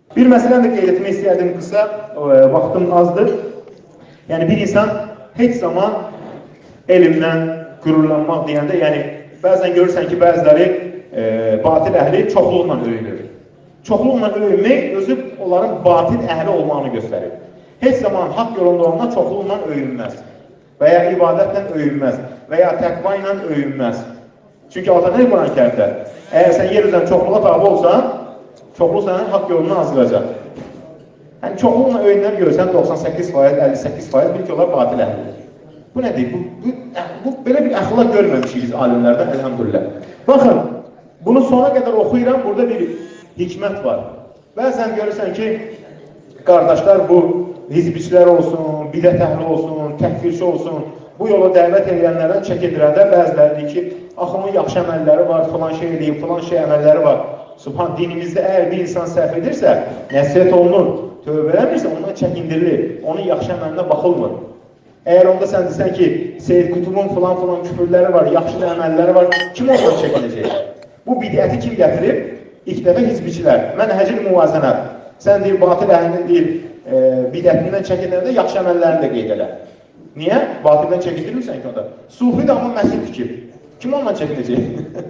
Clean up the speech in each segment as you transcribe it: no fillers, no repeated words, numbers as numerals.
Bir məsələni də qeyd etmək istəyərdim qısa, vaxtım azdır. Yəni bir insan heç zaman elmdən qürurlanmaq deyəndə, yəni bəzən görürsən ki, bəziləri batil əhli çoxluqla öyünür. Çoxluqla öyünmək özü onların batil əhli olmağını göstərir. Heç zaman haqq yolunda olanlar çoxluqla öyünməz və ya ibadətlə öyünməz və ya təqva ilə öyünməz. Çünki Allah nə Quran-ı Kərimdə? Əgər sən yer üzrən çoxluğa tabi olsan, çoxluq sənin haqq yolundan azılacaq. Yəni çoxluqla öyünlər görürsən 98%, 58%, bil ki, onlar batil əhlidir. Bu nədir? Bu belə bir əxlaq görməmişik biz alimlərdən, elhamdülillah. Baxın, bunu sona qədər oxuyuram, burada bir hikmət var. Bəzən görürsən ki, qardaşlar bu hizbiçilər olsun, bidət əhli olsun, təkfirçi olsun, bu yola dəvət edənlərdən çəkindirəndə bəziləri deyir ki, axımın yaxşı əməlləri var, filan şey edeyim, filan şey əməlləri var. Subhan, dinimizdə əgər bir insan səhv edirsə, nəsihət olunur, tövbə eləmirsə, ondan çəkindirilir, onun yaxşı əməlinə baxılmır. Əgər onda sən desən ki, Seyyid Qutubun filan küfürləri var, yaxşı əməlləri var, kim ondan çəkinəcək? Bu bidəti kim gətirib? İlk dəfə hizbiçilər. Mənhəcil muvazənət. Sən deyir, batil əhlinin deyir, bidətindən çəkinlərdə yaxşı əməllərini də qeyd elər. Niyə? Batildən çəkindirmirsən ki onda. Sufi də amma məsih fikir. Kim ondan çəkinəcək?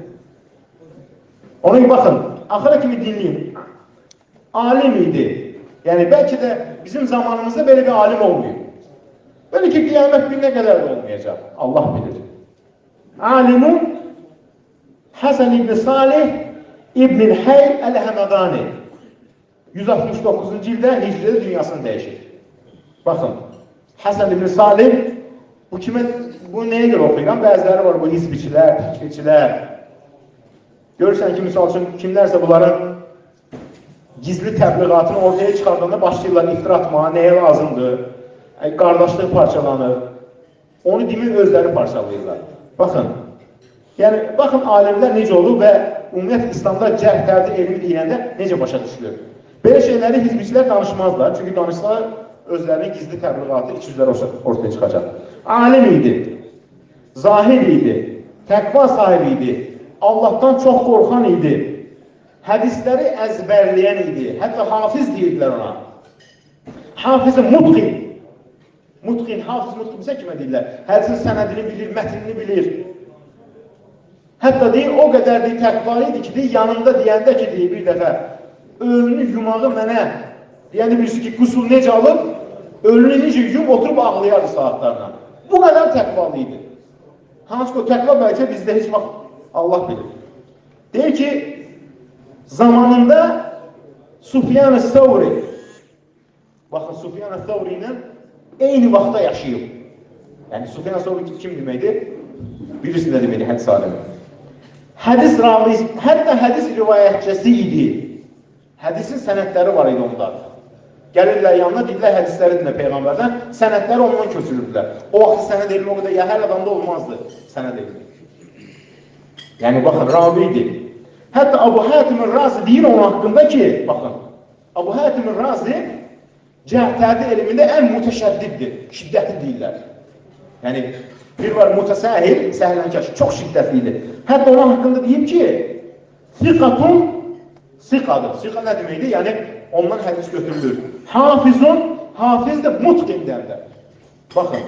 Ona baxın, axıra kimi dinləyin. Alim idi. Yəni, bəlkə də bizim zamanımızda belə bir alim olmuyor. Belə ki, qiyamət gününə qədər də olmayacaq. Allah bilir. Alimun Həsən ibn Salih İbn-i Heyl Əl-Həmədani 169-cu ildə hicrədə dünyasını dəyişir. Baxın, Həsən ibn Salih bu nəyə görə oxuyuram? Bəziləri var, bu hizbiçilər, təkfirçilər. Görürsən ki, misal üçün, kimlərsə bunların gizli təbliğatını ortaya çıxardığında başlayırlar iftira atmağa, nəyə lazımdır? Qardaşlıq parçalanır. Onu demin özləri parçalayırlar. Baxın, yəni, baxın alimlər necə olur və ümumiyyət İslamda cərh tərdi elmi deyəndə necə başa düşülür. Belə şeyləri hizbiçilər danışmazlar. Çünki danışsalar özlərinin gizli təbliğatı iç-yüzləri ortaya çıxacaq. Alim idi, zahid idi, təqva sahibi idi, Allahdan çox qorxan idi, hədisləri əzbərləyən idi, hətta hafiz deyirdilər ona. Hafiz-i mutqin. Mutqin, hafiz mutqin bizə kimə deyirlər? Hədisin sənədini bilir, mətnini bilir. Hətta deyir, o qədər deyir, təqva idi ki, deyir, yanında deyəndə ki, deyir, bir dəfə, ölünü yumağı mənə, deyəndə birisi ki, qusul necə alır, ölünü necə yum, oturub ağlayardı saatlarına. Bu qədər təqvalı idi. Hansı ki, o təqva bəlkə bizdə heç vaxt Allah bilir. Deyir ki, zamanında Sufyan-ı Thawri, baxın, Sufyan-ı Thawri ilə eyni vaxtda yaşayıb. Yəni, Sufyan-ı Thawri kim deməkdir? Birisi də deməkdir, hədis alimi. Hədis ravi, hətta hədis rivayətçisi idi. Hədisin sənədləri var idi onda. Gəlirlər yanına, deyirlər hədisləri dinlə Peyğəmbərdən, sənədləri ondan köçürürdülər. O vaxt sənəd elmi o qədər, ya hər adamda olmazdı sənəd elmi. Yəni, baxın, ravi idi. Hətta Abu Hatim-ül Razi deyir onun haqqında ki, baxın, Abu Hatim-ül Razi cəhətlərdə elmində ən mütəşəddiddir, şiddətli deyirlər. Yəni, bir var mütəsahil, səhlənkaş, çox şiddətlidir. Hətta onun haqqında deyib ki, siqatun, siqadır. Siqa nə deməkdir? Yəni, ondan hədis götürülür. Hafizun, hafiz də mutqindir də. Baxın,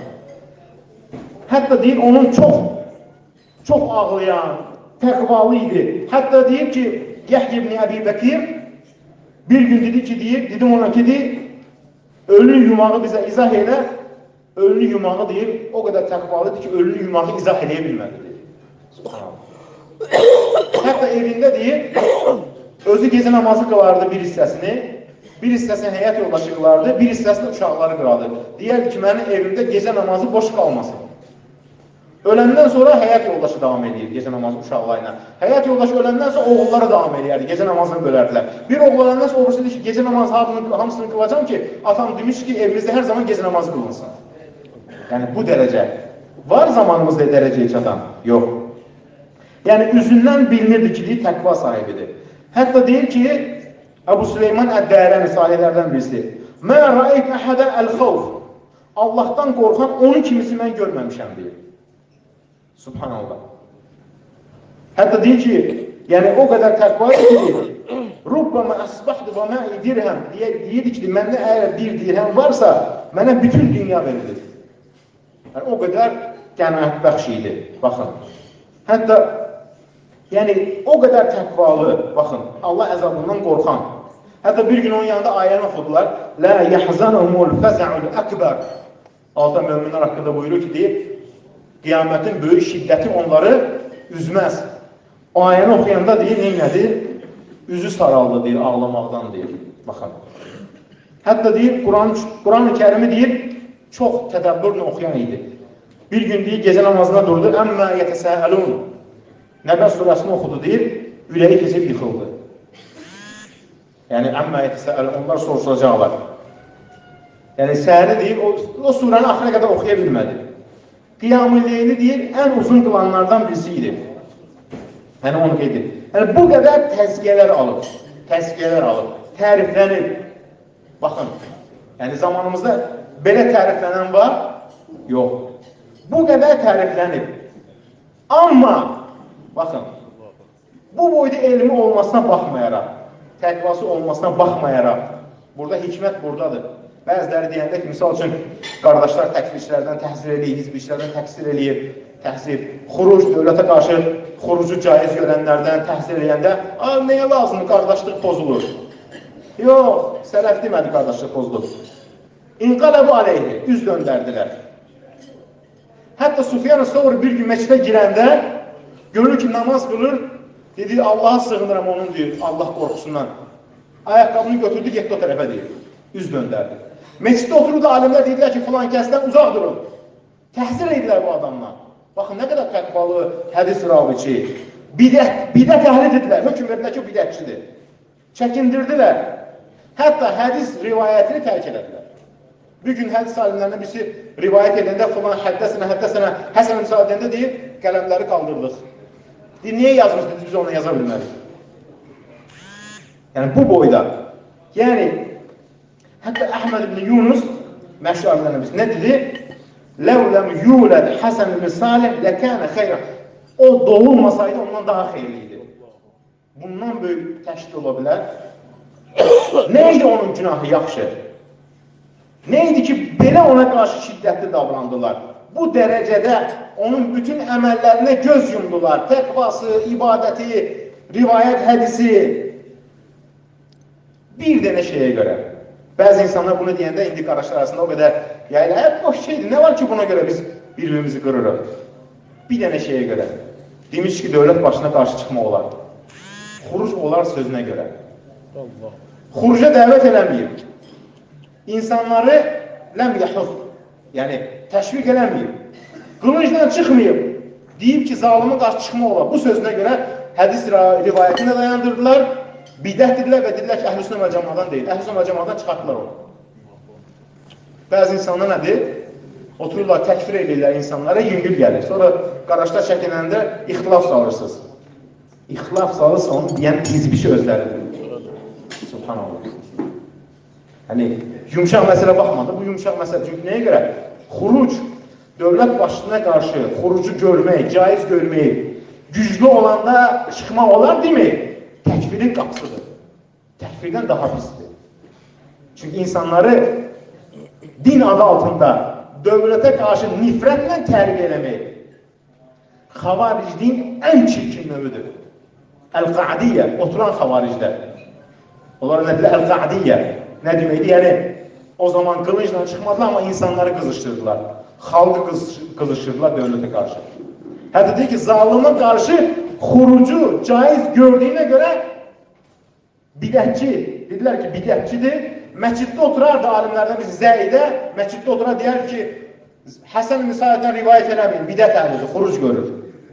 hətta deyir, onun çox ağlayan, təqvalı idi. Hətta deyir ki, Yəhyə ibn Əbi Bəkir bir gün dedi ki, dedim ona ki, ölünün yumağı bizə izah elə, ölünün yumağı deyir, o qədər təqvalıdır ki, ölünün yumağı izah eləyə bilməlidir. Hətta evində deyir, özü gecə namazı qılardı bir hissəsini həyat yoldaşı qılardı, bir hissəsini uşaqları qılardı. Deyərdi ki, mənim evimdə gecə namazı boş qalmasın. Öləndən sonra həyat yoldaşı davam edir, gecə namazı uşaqlarına. Həyat yoldaşı öləndən sonra oğulları davam edirdi, gecə namazını bölərdilər. Bir oğul öləndən sonra oğursu deyir ki, gecə namazı hamısını qılacam ki, atam demiş ki, evimizdə hər zaman gecə namazı qılınsın. Yəni, bu dərəcə. Var zamanımızda dərəcəyə çatan? Yox. Yəni, üzündən bilinirdi ki, deyir, təqva sahibidir. Hətta deyir ki, Əbu Süleyman Əd-Dərəni sahihlərdən birisi. Mə rəayət əhədə əl-xavf. Allahdan qorxan onun kimisi mən görməmişəm, deyir. Subhanallah. Hətta deyir ki, yəni o qədər təqva edir, Rubbama əsbahdı və mə'i dirhəm deyirdi ki, məndə əgər bir dirhəm varsa, mənə bütün dünya verilir. Yəni, o qədər qənaət bəxş idi. Baxın. Hətta, yəni, o qədər təqvalı, baxın, Allah əzabından qorxan. Hətta bir gün onun yanında ayəni oxudular. Lə yəhzənumul fəzə'ul əkbər. Alta möminlər haqqında buyurur ki, deyir, qiyamətin böyük şiddəti onları üzməz. O ayəni oxuyanda deyir, neynədir? Üzü saraldı, deyir, ağlamaqdan, deyir. Baxın. Hətta deyir, Quran-ı Kərimi deyir, çox tədəbbürlə oxuyan idi. Bir gün deyir, gecə namazına durdu, əmmə yətəsəhəlun. Nəbə surəsini oxudu, deyir, ürəyi keçib yıxıldı. Yəni, əmmə yətəsəhəlun, onlar soruşacaqlar. Yəni, səhəri deyir, o surəni axıra qədər oxuya bilmədi. Qiyam-ı Leyli deyir, ən uzun qılanlardan birisi idi. Yəni, onu qeyd edir. Yəni, bu qədər təzkiyələr alıb, təriflənib. Baxın, yəni zamanımızda belə təriflənən var? Yox. Bu qədər təriflənib. Amma, baxın, bu boyda elmi olmasına baxmayaraq, təqvası olmasına baxmayaraq, burada hikmət buradadır. Bəziləri deyəndə ki, misal üçün, qardaşlar təkfirçilərdən təhsil eləyir, hizbçilərdən təhsil eləyir, xuruc, dövlətə qarşı xurucu caiz görənlərdən təhsil eləyəndə, nəyə lazımdır, qardaşlıq pozulur. Yox, sələf demədi qardaşlıq pozulur. İnqələbu aleyhi, üz döndərdilər. Hətta Sufyan-ı Savri bir gün məkidə girəndə, görür ki, namaz qılır, dedi, Allaha sığınıram onun, deyir, Allah qorxusundan. Ayaqqabını götürdü, getdi o tərəfə, deyir, üz döndərdi. Məkiddə otururdu, alimlər dedilər ki, filan kəsdən uzaq durun. Təhsil edilər bu adamla. Baxın, nə qədər təqvalı hədis raviçi. Bidət əhli dedilər, hökm verdilər ki, o bidətçidir. Çəkindirdilər. Hətta hədis rivayətini tərk edədilər. Bir gün hədis alimlərindən birisi rivayət edəndə, filan həddəsənə, Həsən misal edəndə deyir, qələmləri qaldırdıq. Deyir, niyə yazmışdınız, biz onu yaza bilmərik. Yəni, bu boyda. Yəni, hətta Əhməd ibn Yunus, məşhur alimlərindən birisi, nə dedi? Ləvləm yuləd Həsən ibn Salih ləkənə xeyrə. O doğulmasaydı ondan daha xeyirliydi. Bundan böyük təşkil ola bilər. Neydi onun günahı yaxşı? Neydi ki, belə ona qarşı şiddətli davrandılar? Bu dərəcədə onun bütün əməllərinə göz yumdular. Təqvası, ibadəti, rivayət hədisi. Bir dənə şeyə görə. Bəzi insanlar bunu deyəndə indi qardaşlar arasında o qədər boş şeydir. Nə var ki, buna görə biz bir-birimizi qırırıq? Bir dənə şeyə görə. Demiş ki, dövlət başına qarşı çıxmaq olar. Xuruc olar sözünə görə. Xuruca dəvət eləməyib. İnsanları ləm yəhuf, yəni təşviq eləməyib. Qılıncla çıxmayıb. Deyib ki, zalimin qarşı çıxmaq olar. Bu sözünə görə hədis rivayətini dayandırdılar. Bidət dedilər və dedilər ki, Əhl-i-Sünnə vəl Cəmaatdan deyil. Əhl-i-Sünnə vəl Cəmaatdan çıxartdılar onu. Bəzi insanlar nədir? Otururlar, təkfir edirlər insanlara, yüngül gəlir. Sonra qardaşlar çəkinəndə ixtilaf salırsınız. İxtilaf salırsa onu deyən hizbişi özləridir. Subhanallah. Hani, yumuşaq məsələ baxmadı. Bu yumuşaq məsələ. Çünki nəyə görə? Xuruc, dövlət başına qarşı xurucu görmək, caiz görmək, güclü olanda çıxmaq olar deməyik. Təkfirin qapısıdır. Təkfirdən daha pisdir. Çünki insanları din adı altında dövlətə qarşı nifrətlə tərbiyə eləmək xavaricliyin ən çirkin növüdür. Əl-Qa'diyyə, oturan xavariclər. Onlara nə deyilər? Əl-Qa'diyyə. Nə deməkdir? Yəni, o zaman qılıncla çıxmadılar, amma insanları qızışdırdılar. Xalqı qızışdırdılar dövlətə qarşı. Hətta deyir ki, zalımın qarşı xurucu caiz gördüyünə görə bidətçi, dedilər ki, bidətçidir. Məciddə oturardı alimlərdən birisi Zəidə, məciddə oturar deyər ki, Həsən Müsaiddən rivayət eləməyin, bidət əhlidir, xuruc görür.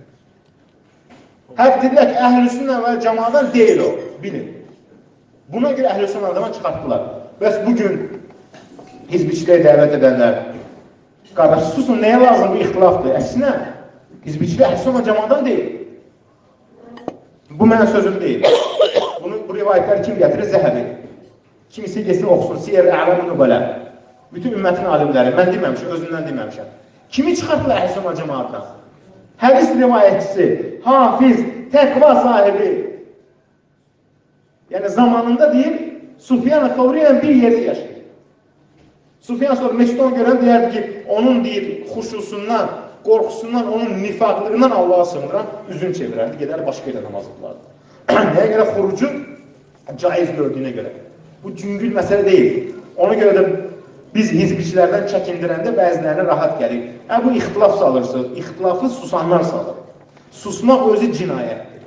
Hətta dedilər ki, Əhl-i-Sünnə vəl Cəmaatdan deyil o, bilin. Buna görə Əhl-i-Sünnə vəl Cəmaatdan çıxartdılar. Bəs bugün hizbçiləri dəvət edənlər, qardaş, susun, nəyə lazım bu ixtilafdır? Əksinə, hizbçiləri Əhl-i-Sünnə vəl Cəmaatdan deyil. Bu mənim sözüm deyil. Bu rivayətləri kim gətirir? Zəhəbi. Kimisi desin, oxusun, Siyer-i Əlam-ı Nübələ. Bütün ümmətin alimləri, mən deməmişəm, özündən deməmişəm. Kimi çıxartdılar Əhl-i-Sünnə vəl Cəmaatdan? Hədis rivayətçisi, hafiz, təqva sahibi. Yəni zamanında deyir, Sufyan Savri ilə bir yerdə yaşayır. Sufyan Savri Meşidon görən deyərdi ki, onun deyir, xuşusundan, qorxusundan, onun nifaqlığından Allah'a sığınıram, üzün çevirərdi, gedər başqa yerdə namaz qılardı. Nəyə görə? Xurucun caiz gördüyünə görə. Bu cüngül məsələ deyil. Ona görə də biz hizbiçilərdən çəkindirəndə bəzilərinə rahat gəlir. Bu ixtilaf salırsın, ixtilafı susanlar salır. Susmaq özü cinayətdir.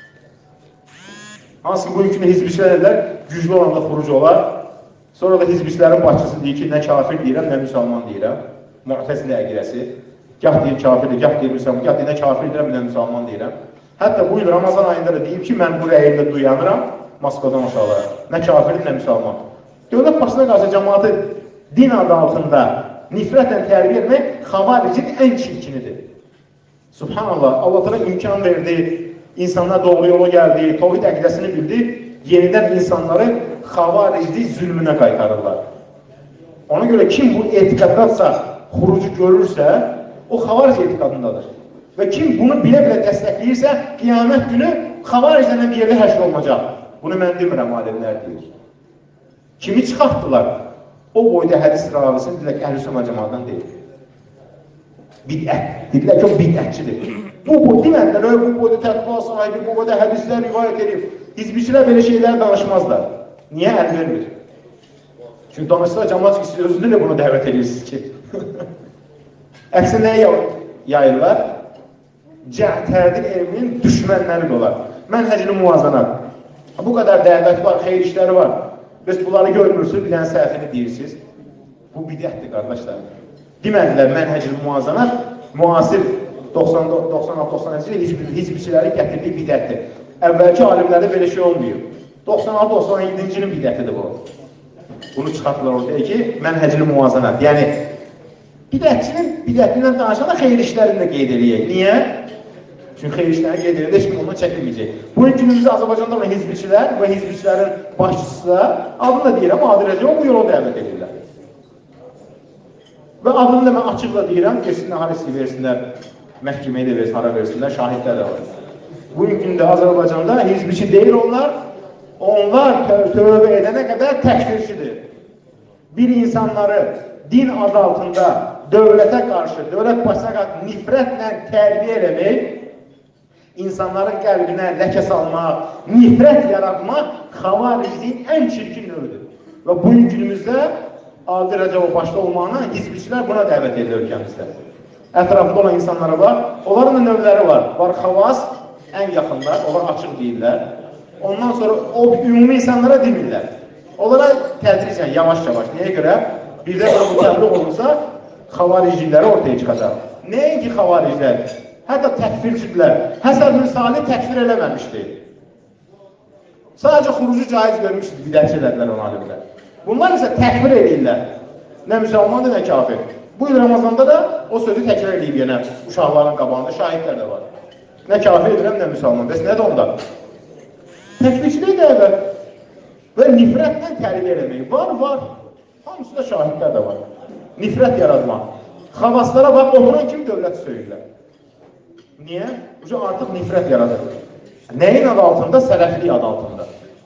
Hansı ki, bu ülkünü hizbiçilər edilər, güclü olanda xuruc olar. Sonra da hizbiçilərin başçısı deyir ki, nə kafir deyirəm, nə müsəlman deyirəm. Mu'təzilə əqidəsi. Gah deyir kafirdir, gah deyir müsəlman, gah deyir nə kafir deyirəm, nə müsəlman deyirəm. Hətta bu il Ramazan ayında da deyib ki, mən bu rəyimdə duyanıram, Moskvadan aşağılara. Nə kafirdir, nə müsəlman. Dövlət başına qarşı cəmaatı din adı altında nifrətlə tərbiyə etmək xavaricin ən çirkinidir. Subhanallah, Allah təala imkan verdi, insanlar doğru yola gəldi, tevhid əqidəsini bildi, yenidən insanları xavariclik zülmünə qaytarırlar. Ona görə kim bu etiqaddadsa, xurucu görürsə, o xavaric etiqadındadır. Və kim bunu bilə-bilə dəstəkləyirsə, qiyamət günü xavariclərlə bir yerdə həşr olunacaq. Bunu mən demirəm, alimlər deyir. Kimi çıxartdılar? O boyda hədis ravisini dedilər ki, Əhl-i cəmaatdan deyil. Bidət. Dedilər ki, o bidətçidir. Bu demədilər, bu boyda təqva sahibi, bu boyda hədislər rivayət edib. Hizbiçilər belə şeyləri danışmazlar. Niyə əl vermir? Çünki danışsa cəmaat özünü də buna dəvət edirsiniz ki. Əksi nəyə yayırlar? Cəhtədir elminin düşmənləri də olar. Mənhəcli muvazanat. Bu qədər dəvət var, xeyir işləri var. Biz bunları görmürsünüz, bir dənə səhvini deyirsiniz. Bu bidətdir, qardaşlar. Demədilər, mənhəcli muvazanat, müasir 96-97-ci il hizbiçilərin gətirdiyi bidətdir. Əvvəlki alimlərdə belə şey olmuyor. 96-97-ci ilin bidətidir bu. Bunu çıxartdılar ortaya ki, mənhəcli muvazanat. Yəni, bidətçinin bidətindən danışanda xeyir işlərini də qeyd edəyək. Niyə? Çünki xeyir işlərini qeyd edəndə heç kim ondan çəkilməyəcək. Bu günümüzdə Azərbaycanda olan hizbiçilər və hizbiçilərin başçısı da, adını da deyirəm, Adil Rəcəbov bu yola dəvət edirlər. Və adını da mən açıqla deyirəm, kesinliklə harisi versinlər, məhkəməyə də versin, hara versinlər, şahidlər də var. Bu gündə Azərbaycanda hizbiçi deyil onlar tövbə edənə qədər təkfirçidir. Bir insanları din adı altında dövlətə qarşı, dövlət başına qarşı nifrətlə tərbiyə eləmək, insanların qəlbinə ləkə salmaq, nifrət yaratmaq xavaricliyin ən çirkin növüdür. Və bu günümüzdə Adil Rəcəbov başda olmağına hizbiçilər buna dəvət edilir ölkəmizdə. Ətrafında olan insanlara var, onların da növləri var. Var xavas, ən yaxınlar, onlar açıq deyirlər. Ondan sonra o ümumi insanlara demirlər. Onlara tədricən, yavaş-yavaş. Nəyə görə? Birdə bu təbliğ olursa, xavariclikləri ortaya çıxacaq. Nəinki xavariclər? Hətta təkfirçidilər. Həsən bin Salih təkfir eləməmişdir. Sadəcə xurucu caiz görmüşdür, bidətçi elədilər onu alimlər. Bunlar isə təkfir edirlər. Nə müsəlmandır, nə kafir. Bu il Ramazanda da o sözü təkrar edib yenə uşaqların qabağında, şahidlər də var. Nə kafir edirəm, nə müsəlman. Bəs nədir onda? Təkfirçilik dəvət və nifrətlə tərbiyə eləmək. Var. Hamısında şahidlər də var. Nifrət yaratmaq. Xavaslara bax, oturan kimi dövlət söylürlər. Niyə? Artıq nifrət yaradır. Nəyin adı altında? Sələflik adı altında.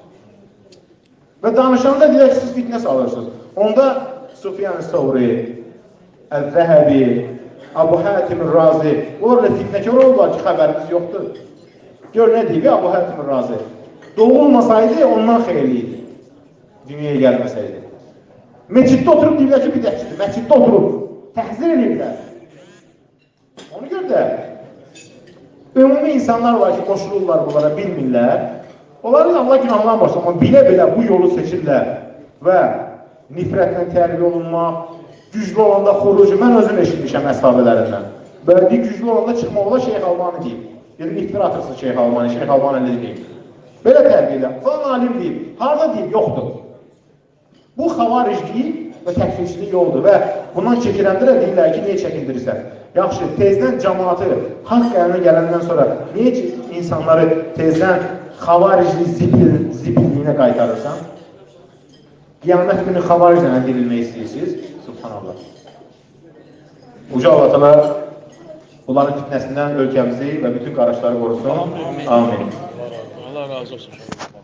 Və danışanda deyək, siz fitnə salırsınız. Onda Sufyan Savri, Əl-Zəhəbi, Abu Hatim Razi, orada fitnəkar oldular ki, xəbərimiz yoxdur. Gör nə deyib, Abu Hatim Razi. Doğulmasaydı, ondan xeyirliydi. Dünyaya gəlməsəydi. Meçiddə oturub deyirlər ki, bidətçidir. Meçiddə oturub. Təhzir edirlər. Onu gör də, ümumi insanlar var ki, qoşulurlar bunlara, bilmirlər. Onların Allah günahlarına başlar, amma bilə-bilə bu yolu seçirlər və nifrətlə tərbiyə olunmaq, güclü olanda xurucu, mən özüm eşitmişəm əshabələrindən. Böyle güclü olanda çıxmaqla Şeyx Albani deyib. Dedim, iftira atırsın Şeyx Albani, Şeyx Albani əlləri deyib. Belə tərbiyə edirlər. Falan alim deyib, harada deyib, yoxdur. Bu xavariclik və təkfirçilik yoldur və bundan çəkirəndə də deyirlər ki, niyə çəkindirirsən? Yaxşı, tezdən cəmaatı haqq əlinə gələndən sonra niyə insanları tezdən xavariclik zibilliyinə qaytarırsan? Qiyamət günü xavariclə dirilmək istəyirsiniz. Subhanallah. Uca Allah təala bunların fitnəsindən ölkəmizi və bütün qardaşları qorusun. Amin. Allah razı olsun.